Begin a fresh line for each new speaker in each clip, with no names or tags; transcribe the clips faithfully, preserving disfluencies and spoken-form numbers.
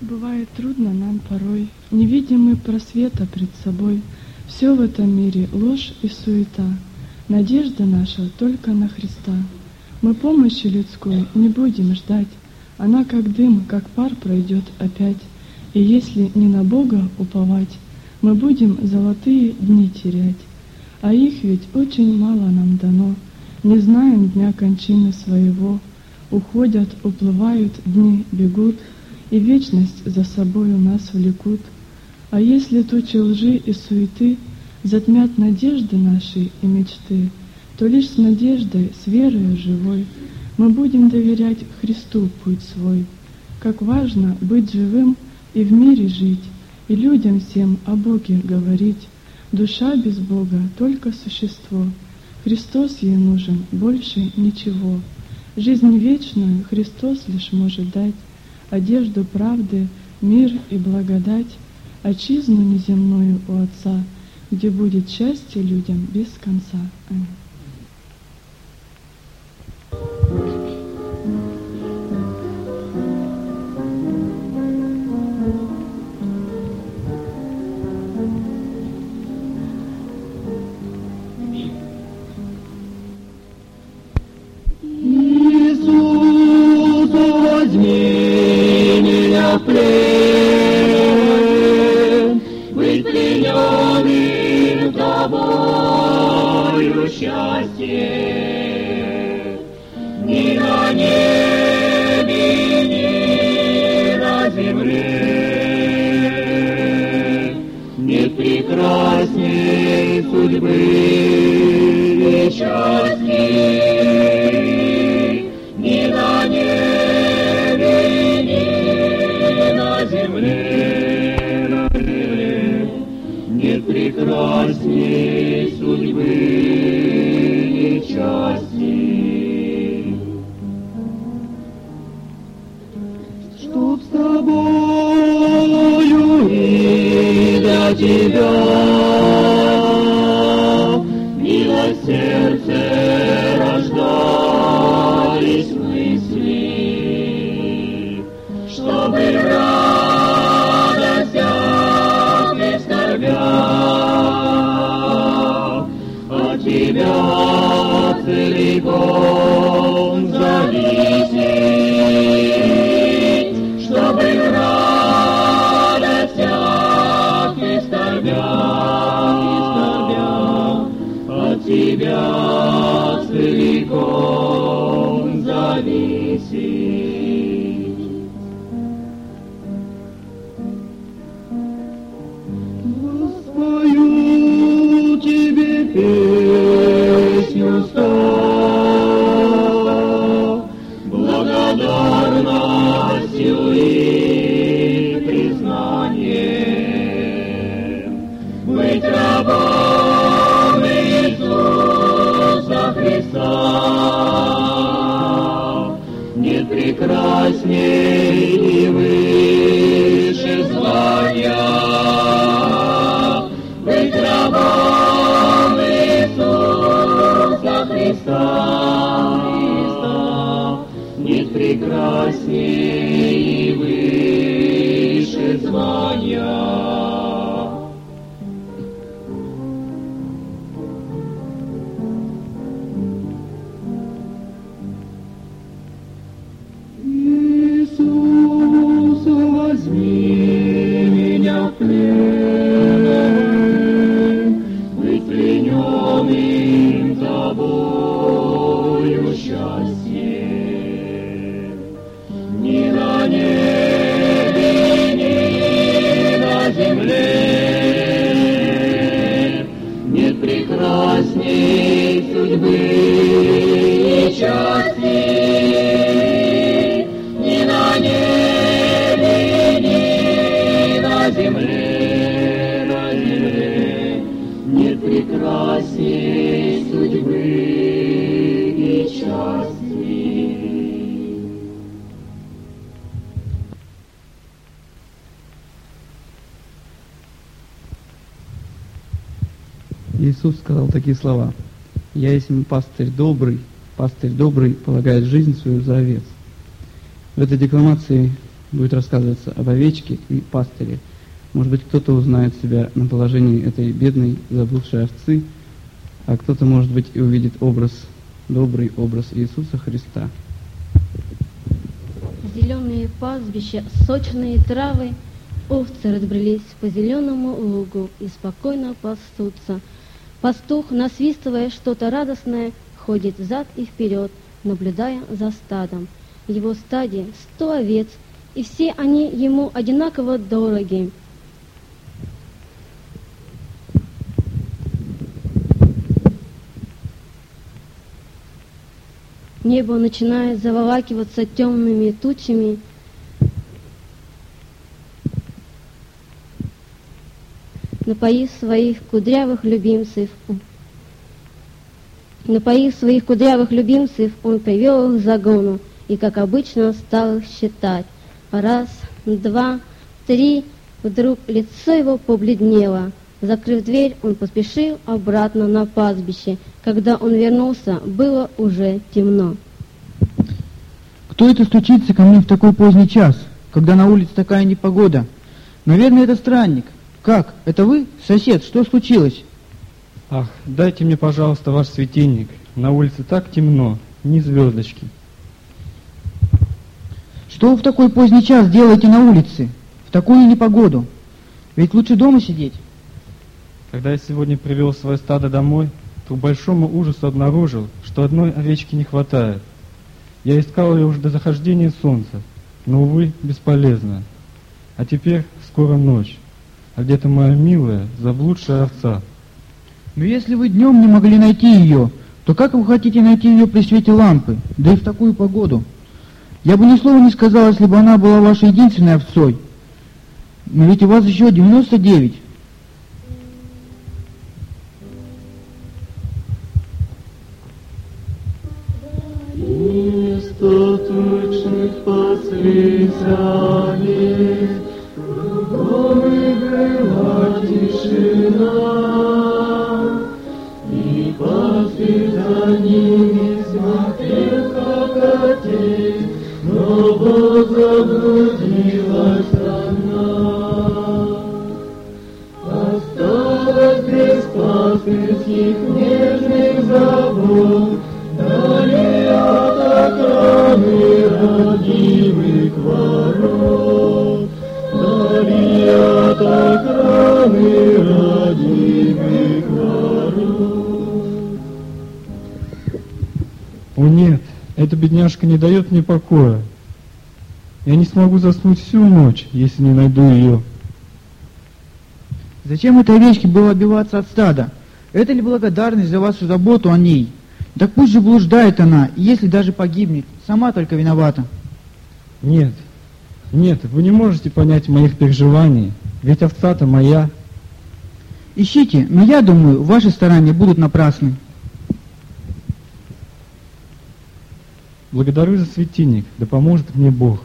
Бывает трудно нам порой, не видим мы просвета пред собой. Все в этом мире ложь и суета, надежда наша только на Христа. Мы помощи людской не будем ждать, она как дым, как пар пройдет опять. И если не на Бога уповать, мы будем золотые дни терять. А их ведь очень мало нам дано, не знаем дня кончины своего. Уходят, уплывают, дни бегут, и вечность за собою нас влекут. А если тучи лжи и суеты затмят надежды наши и мечты, то лишь с надеждой, с верою живой мы будем доверять Христу путь свой. Как важно быть живым и в мире жить, и людям всем о Боге говорить. Душа без Бога — только существо, Христос ей нужен, больше ничего. Жизнь вечную Христос лишь может дать, одежду правды, мир и благодать, отчизну неземную у Отца, где будет счастье людям без конца. Аминь.
плен, быть плененным тобою счастье. Ни на небе, ни на земле нет прекрасней судьбы и счастья. Ни на небе, ни на земле, на земле нет прекрасней судьбы и счастья. Чтоб с тобою и для тебя милость сердце рождались мысли, чтобы в радостях и скорбях от тебя целиком зависеть, чтобы в радостях и скорбях, и скорбях от тебя целиком зависеть. Воспою тебе песню сто, благодарностью и признанием, быть рабом Иисуса Христа. Нет прекрасней и выше звания, быть рабом Иисуса Христа. Христа. Нет прекрасней и выше звания. Возьми меня в плен, быть плененным тобою счастье. Ни на небе, ни на земле нет прекрасней судьбы и счастья. Ни на небе, на земле, на земле нет прекрасней судьбы и счастья.
Иисус сказал такие слова: «Я есть пастырь добрый, пастырь добрый полагает жизнь свою за овец». В этой декламации будет рассказываться об овечке и пастыре. Может быть, кто-то узнает себя на положении этой бедной заблудшей овцы, а кто-то, может быть, и увидит образ, добрый образ Иисуса Христа.
Зеленые пастбища, сочные травы, овцы разбрелись по зеленому лугу и спокойно пасутся. Пастух, насвистывая что-то радостное, ходит взад и вперед, наблюдая за стадом. В его стаде сто овец, и все они ему одинаково дороги. Небо начинает заволакиваться темными тучами. Напоив своих кудрявых любимцев, напоив своих кудрявых любимцев, он привел их к загону и, как обычно, стал их считать. Раз, два, три. Вдруг лицо его побледнело. Закрыв дверь, он поспешил обратно на пастбище. Когда он вернулся, было уже темно.
Кто это стучится ко мне в такой поздний час, когда на улице такая непогода? Наверное, это странник. Как? Это вы? Сосед, что случилось?
Ах, дайте мне, пожалуйста, ваш светильник. На улице так темно, ни звездочки.
Что вы в такой поздний час делаете на улице? В такую непогоду? Ведь лучше дома сидеть.
Когда я сегодня привел свое стадо домой, то к большому ужасу обнаружил, что одной овечки не хватает. Я искал ее уже до захождения солнца, но, увы, бесполезно. А теперь скоро ночь, а где-то моя милая, заблудшая овца.
Но если вы днем не могли найти ее, то как вы хотите найти ее при свете лампы, да и в такую погоду? Я бы ни слова не сказал, если бы она была вашей единственной овцой. Но ведь у вас еще девяносто девять.
Место тучных пасли сами, кругом и была тишина, и пастырь за ними смотрел, как отец, но вот заблудилась она. Осталась без пастырских нежных забот, вдали от охраны родимых ворот, вдали от охраны родимых ворот.
О нет, эта бедняжка не дает мне покоя. Я не смогу заснуть всю ночь, если не найду ее.
Зачем этой овечке было отбиваться от стада? Это ли благодарность за вашу заботу о ней? Так пусть же блуждает она, и если даже погибнет, сама только виновата.
Нет, нет, вы не можете понять моих переживаний, ведь овца-то моя.
Ищите, но я думаю, ваши старания будут напрасны.
Благодарю за светильник, да поможет мне Бог.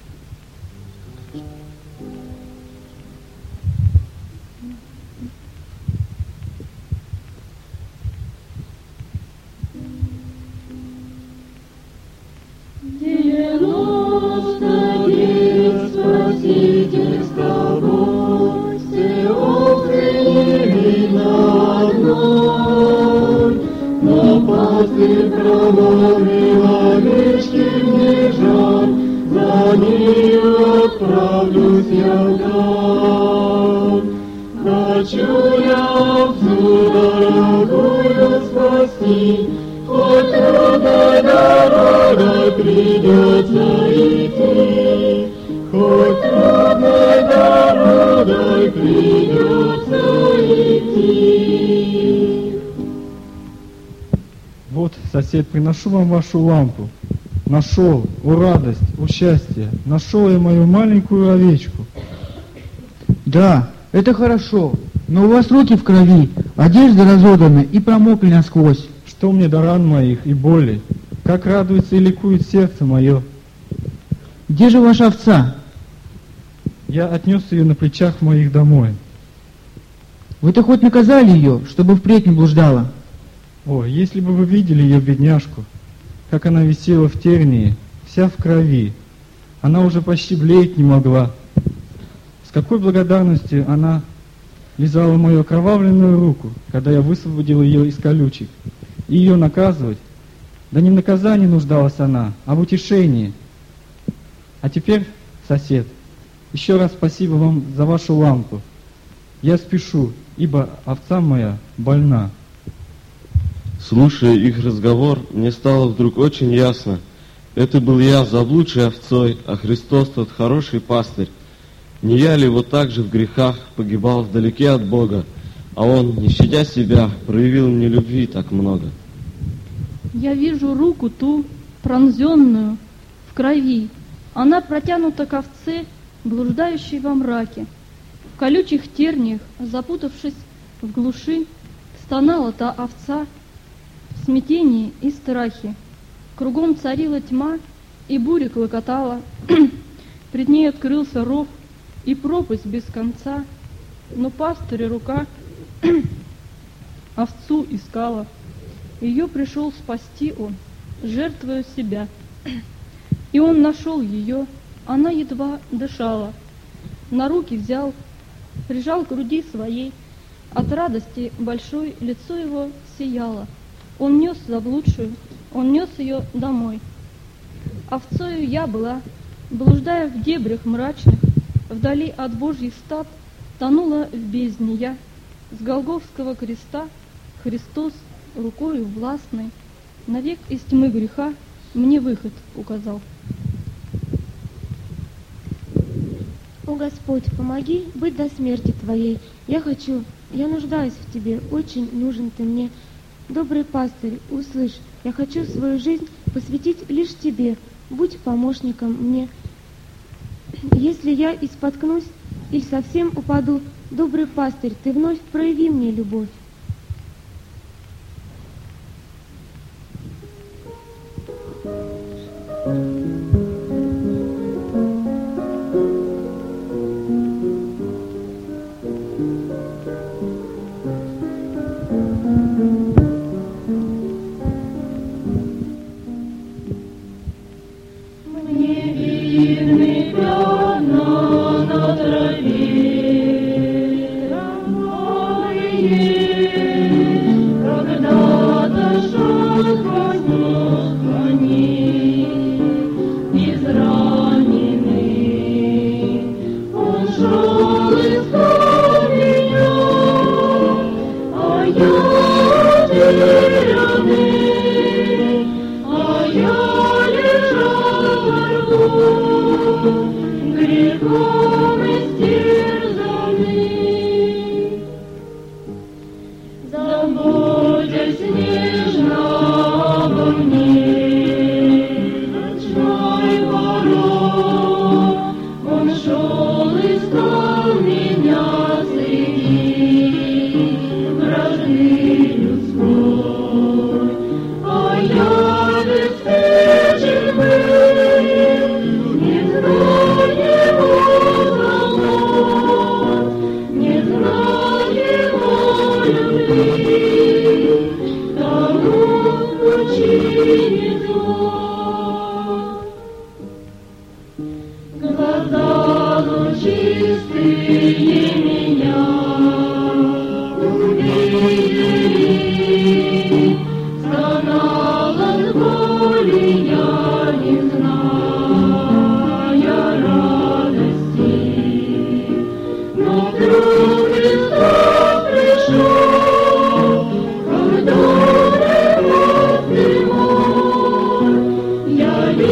Спаситель с тобой, все охренели на одной, но пастырь промолвил овечки мне жаль, за нею отправлюсь я вдаль. Хочу я овцу дорогую спасти, хоть трудной дорогой придется идти. Хоть трудной дорогой придется идти.
Вот, сосед, приношу вам вашу лампу. Нашел, о радость, о счастье, нашел я мою маленькую овечку.
Да, это хорошо, но у вас руки в крови, одежда разодрана и промокли насквозь.
Что мне до ран моих и боли? Как радуется и ликует сердце мое.
Где же ваша овца?
Я отнес ее на плечах моих домой.
Вы-то хоть наказали ее, чтобы впредь не блуждала?
О, если бы вы видели ее, бедняжку, как она висела в тернии, вся в крови. она уже почти блеять не могла. С какой благодарностью она лизала мою окровавленную руку, когда я высвободил ее из колючек. И ее наказывать? Да не в наказании нуждалась она, а в утешении. А теперь, сосед, еще раз спасибо вам за вашу лампу. Я спешу, ибо овца моя больна.
Слушая их разговор, мне стало вдруг очень ясно. Это был я, заблудшей овцой, а Христос тот хороший пастырь. Не я ли вот так же в грехах погибал вдалеке от Бога, а Он, не щадя себя, проявил мне любви так много?
Я вижу руку ту, пронзенную, в крови. Она протянута к овце, блуждающей во мраке. В колючих терниях, запутавшись в глуши, стонала та овца в смятении и страхе. Кругом царила тьма, и буря клокотала. Пред ней открылся ров и пропасть без конца. Но пастыря рука овцу искала. Ее пришел спасти он, жертвуя себя. И он нашел ее, она едва дышала. На руки взял, прижал к груди своей. От радости большой лицо его сияло. Он нес заблудшую, он нес ее домой. Овцою я была, блуждая в дебрях мрачных, вдали от Божьих стад, тонула в бездне я. С Голгофского креста Христос рукою властной навек из тьмы греха мне выход указал.
О Господь, помоги быть до смерти Твоей. Я хочу, я нуждаюсь в Тебе, очень нужен Ты мне. Добрый пастырь, услышь, я хочу свою жизнь посвятить лишь Тебе. Будь помощником мне. Если я и споткнусь, или совсем упаду, добрый пастырь, Ты вновь прояви мне любовь.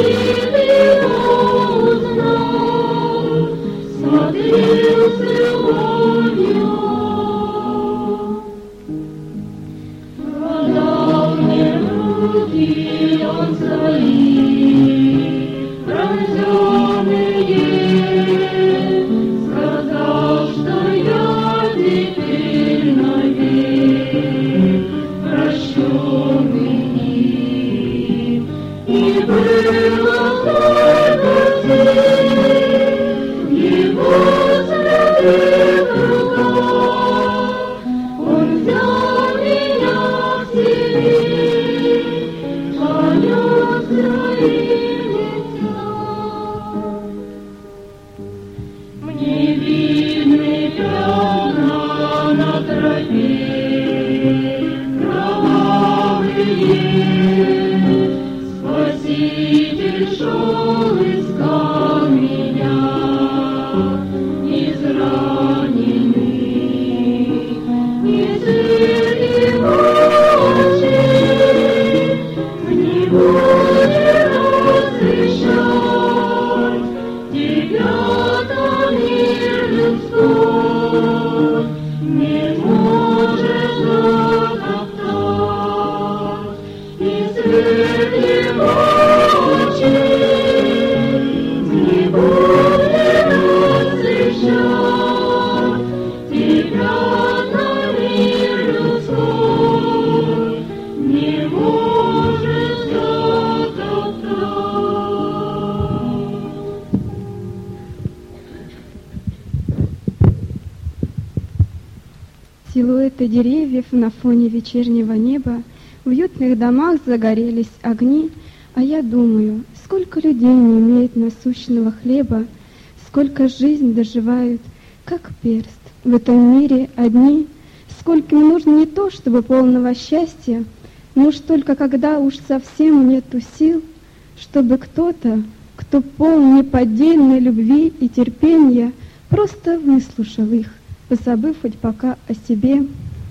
Смотрелся пришел, искал меня, израненный, и свет его очей в неволе освещать тебя-то мир людской не может затоптать, и свет его очей в неволе освещать тебя-то мир людской не может затоптать.
Силуэты деревьев на фоне вечернего неба, в уютных домах загорелись огни, а я думаю, сколько людей не имеет насущного хлеба, сколько жизнь доживают, как перст, в этом мире одни, сколько им нужно не то, чтобы полного счастья, но уж только когда уж совсем нету сил, чтобы кто-то, кто полон неподдельной любви и терпения, просто выслушал их, позабыв хоть пока о себе,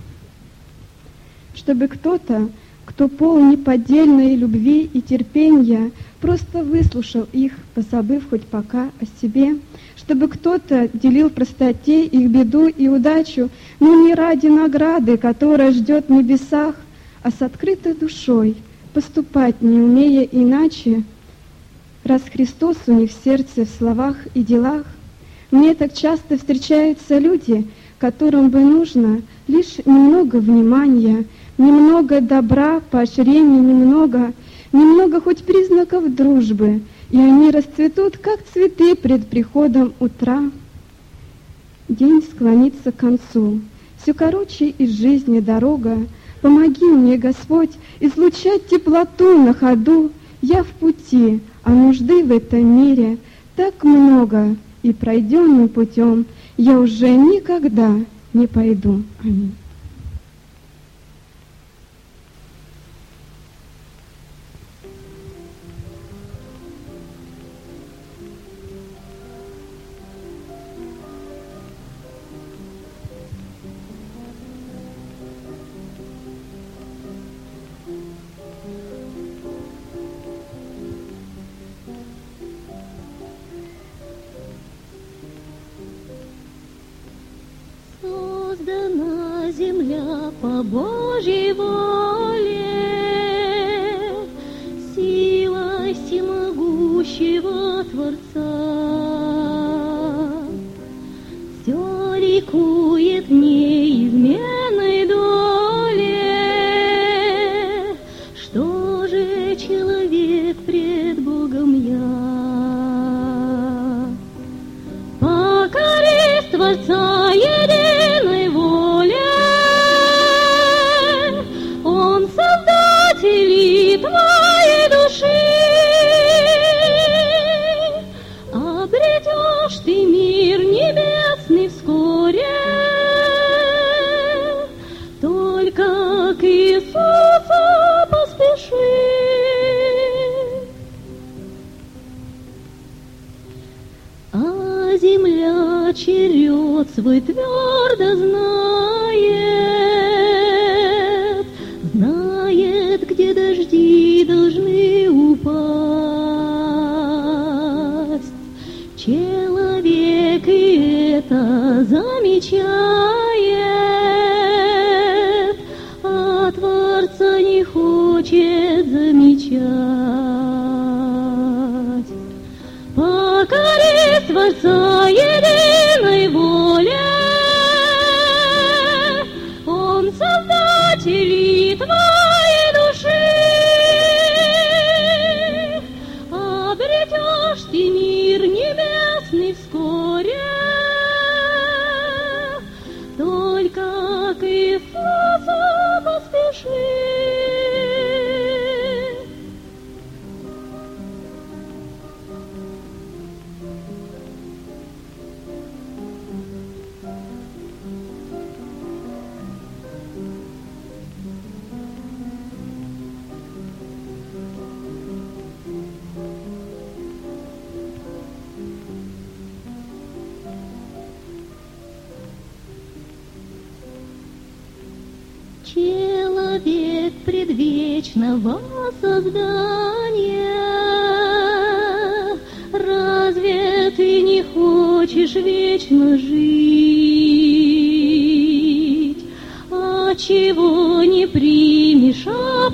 чтобы кто-то, кто полон неподдельной любви и терпения, просто выслушал их, позабыв хоть пока о себе, чтобы кто-то делил в простоте их беду и удачу, но не ради награды, которая ждет в небесах, а с открытой душой, поступать не умея иначе, раз Христос у них в сердце, в словах и делах. Мне так часто встречаются люди, которым бы нужно лишь немного внимания, немного добра, поощрения, немного, немного хоть признаков дружбы, и они расцветут, как цветы пред приходом утра. День склонится к концу, все короче из жизни дорога. Помоги мне, Господь, излучать теплоту на ходу. Я в пути, а нужды в этом мире так много, и пройденным путем я уже никогда не пойду. Аминь.
Создана земля по Божьей воле, силой всемогущего Творца. Все ликует в неизменной доле, что же человек пред Богом я? Покорись Творца единой воле, Он создатель и твоей души. Обретешь ты мир небесный вскоре, только к Иисусу поспеши. А земля черед свой твердо знает, знает, где дожди должны упасть. Человек и это замечает, а Творца не хочет замечать. Покорись Творца единой воле, Он создатель и твоей души. Обретешь ты мир небесный вскоре, только к Иисусу поспеши. человек предвечного создания, разве ты не хочешь вечно жить? А чего не примешь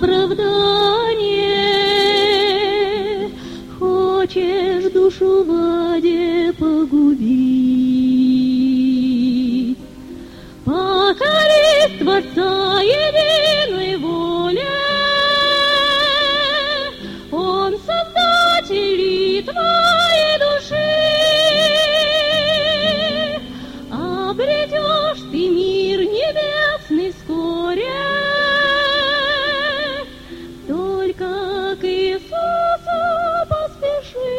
оправдание? Хочешь душу в аде погубить? Покорись Творца единой воле, Он создатель и твоей души. Обретешь ты мир небесный вскоре, только к Иисусу поспеши.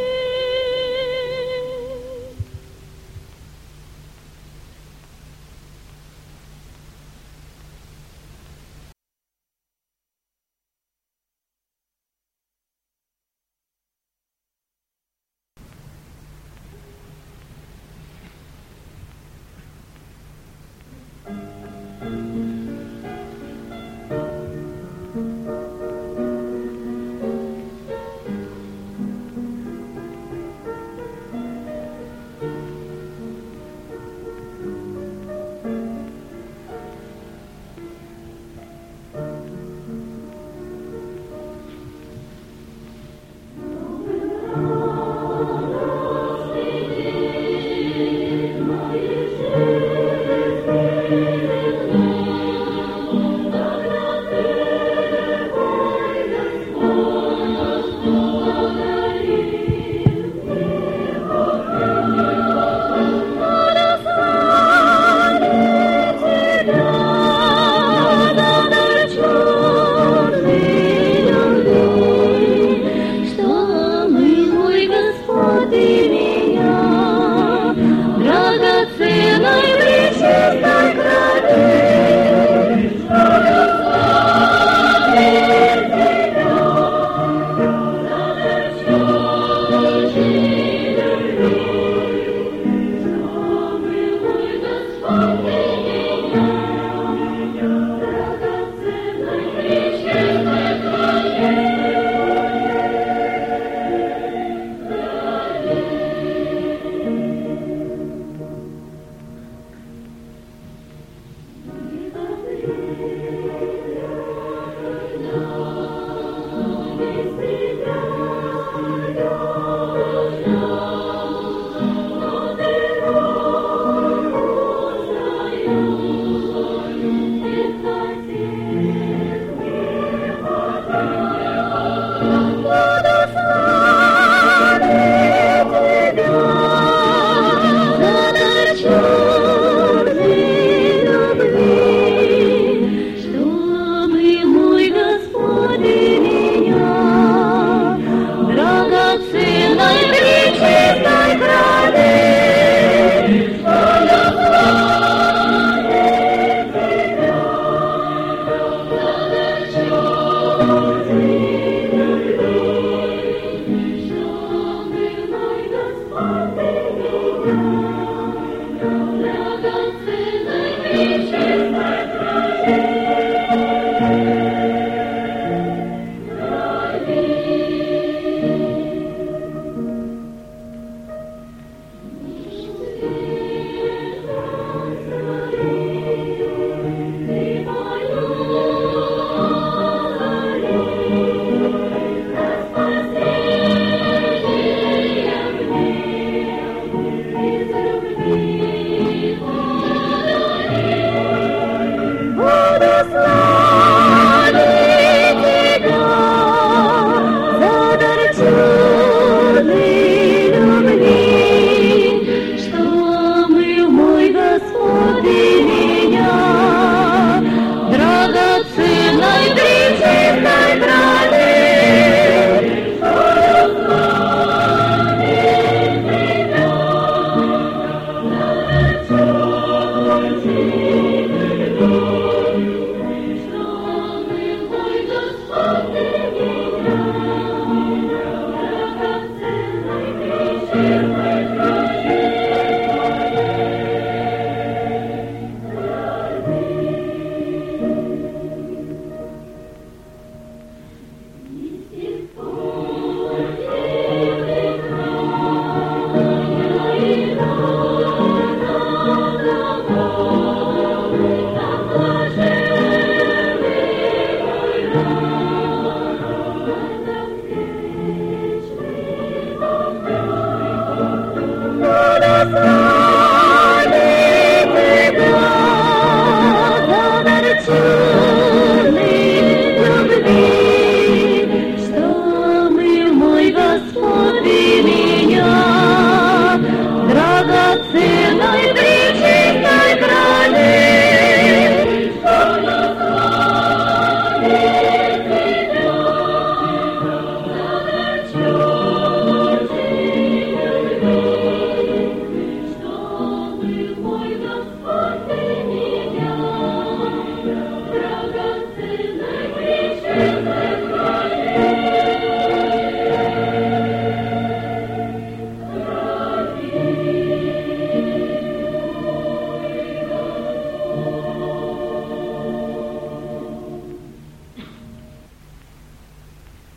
Господь.